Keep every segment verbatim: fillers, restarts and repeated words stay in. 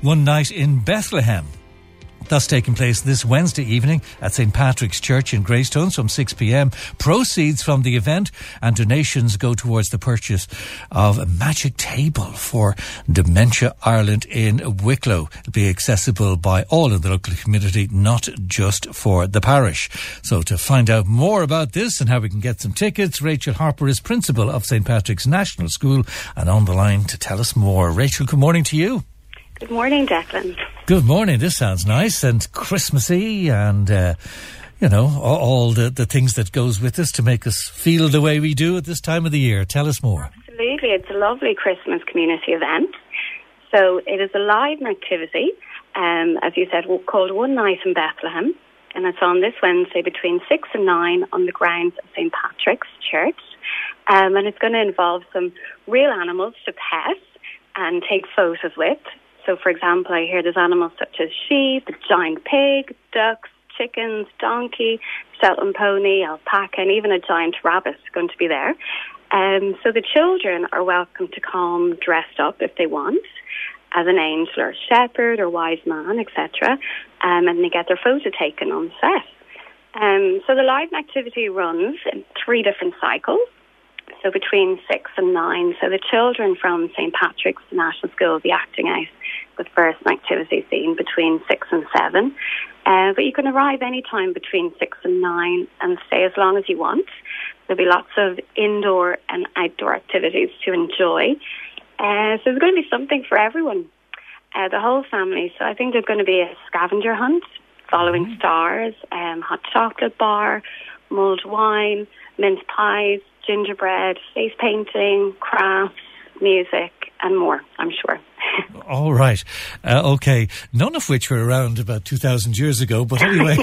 One Night in Bethlehem. That's taking place this Wednesday evening at Saint Patrick's Church in Greystones from six p.m. Proceeds from the event and donations go towards the purchase of a magic table for Dementia Ireland in Wicklow. It'll be accessible by all in the local community, not just for the parish. So to find out more about this and how we can get some tickets, Rachel Harper is principal of Saint Patrick's National School and on the line to tell us more. Rachel, good morning to you. Good morning, Declan. Good morning. This sounds nice and Christmassy and, uh, you know, all, all the, the things that goes with this to make us feel the way we do at this time of the year. Tell us more. Absolutely. It's a lovely Christmas community event. So it is a live activity, um, as you said, called One Night in Bethlehem. And it's on this Wednesday between six and nine on the grounds of Saint Patrick's Church. Um, and it's going to involve some real animals to pet and take photos with. So, for example, I hear there's animals such as sheep, a giant pig, ducks, chickens, donkey, Shetland pony, alpaca, and even a giant rabbit going to be there. Um, so the children are welcome to come dressed up if they want, as an angel or a shepherd or wise man, et cetera. Um, and they get their photo taken on set. Um, so the live activity runs in three different cycles. So between six and nine. So the children from Saint Patrick's National School will be acting out the first activity scene between six and seven. Uh, but you can arrive any time between six and nine and stay as long as you want. There'll be lots of indoor and outdoor activities to enjoy. Uh, so there's going to be something for everyone, uh, the whole family. So I think there's going to be a scavenger hunt, following mm-hmm. stars, um, hot chocolate bar, mulled wine, mince pies, gingerbread, face painting, crafts, music, and more, I'm sure. All right. Uh, okay. None of which were around about two thousand years ago, but anyway.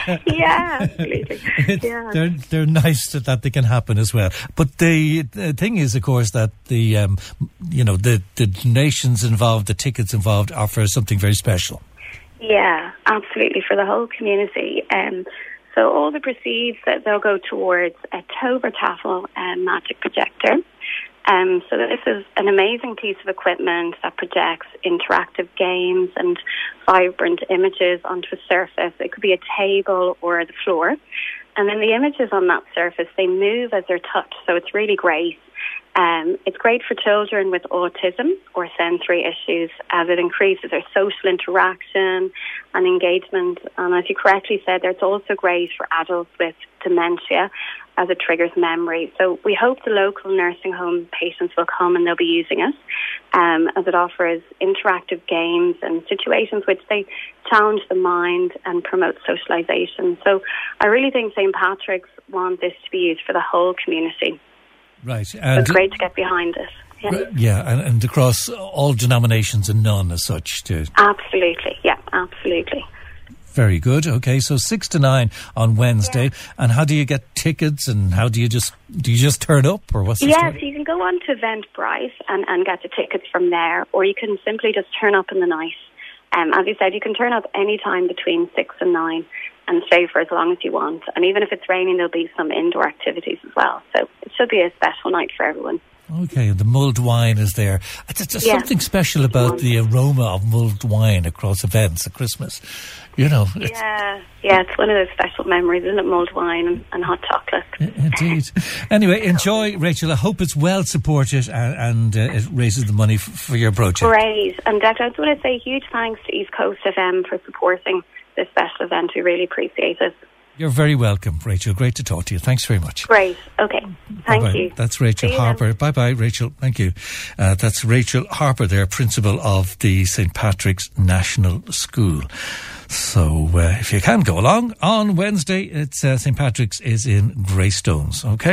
Yeah, absolutely. Yeah. They're, they're nice that, that they can happen as well. But the, the thing is, of course, that the, um, you know, the, the donations involved, the tickets involved are for something very special. Yeah, absolutely, for the whole community. Um, so all the proceeds, that they'll go towards a Tober Tafel um, magic projector. Um, so this is an amazing piece of equipment that projects interactive games and vibrant images onto a surface. It could be a table or the floor. And then the images on that surface, they move as they're touched, so it's really great. Um, it's great for children with autism or sensory issues as it increases their social interaction and engagement. And as you correctly said, it's also great for adults with dementia as it triggers memory. So we hope the local nursing home patients will come and they'll be using it um, as it offers interactive games and situations which they challenge the mind and promote socialisation. So I really think Saint Patrick's want this to be used for the whole community. Right. And so it's great to get behind it. Yeah, yeah and, and across all denominations and none as such too. Absolutely, yeah, absolutely. Very good. Okay, so six to nine on Wednesday. Yeah. And how do you get tickets? And how do you just do you just turn up, or what's the Yes, story? You can go on to Eventbrite and, and get the tickets from there, or you can simply just turn up in the night. Um, as you said, you can turn up any time between six and nine and stay for as long as you want. And even if it's raining, there'll be some indoor activities as well. So it should be a special night for everyone. Okay, and the mulled wine is there. There's just yeah. something special about the aroma of mulled wine across events at Christmas. You know. It's yeah, yeah, it's one of those special memories, isn't it? Mulled wine and, and hot chocolate. Indeed. Anyway, enjoy, Rachel. I hope it's well supported and, and uh, it raises the money f- for your project. Great. And Declan, I just want to say huge thanks to East Coast F M for supporting this special event. We really appreciate it. You're very welcome, Rachel. Great to talk to you. Thanks very much. Great. Okay. Thank Bye-bye. you. That's Rachel Harper. Bye bye, Rachel. Thank you. Uh, that's Rachel Harper there, principal of the Saint Patrick's National School. So uh, if you can go along on Wednesday, it's uh, Saint Patrick's is in Greystones. Okay.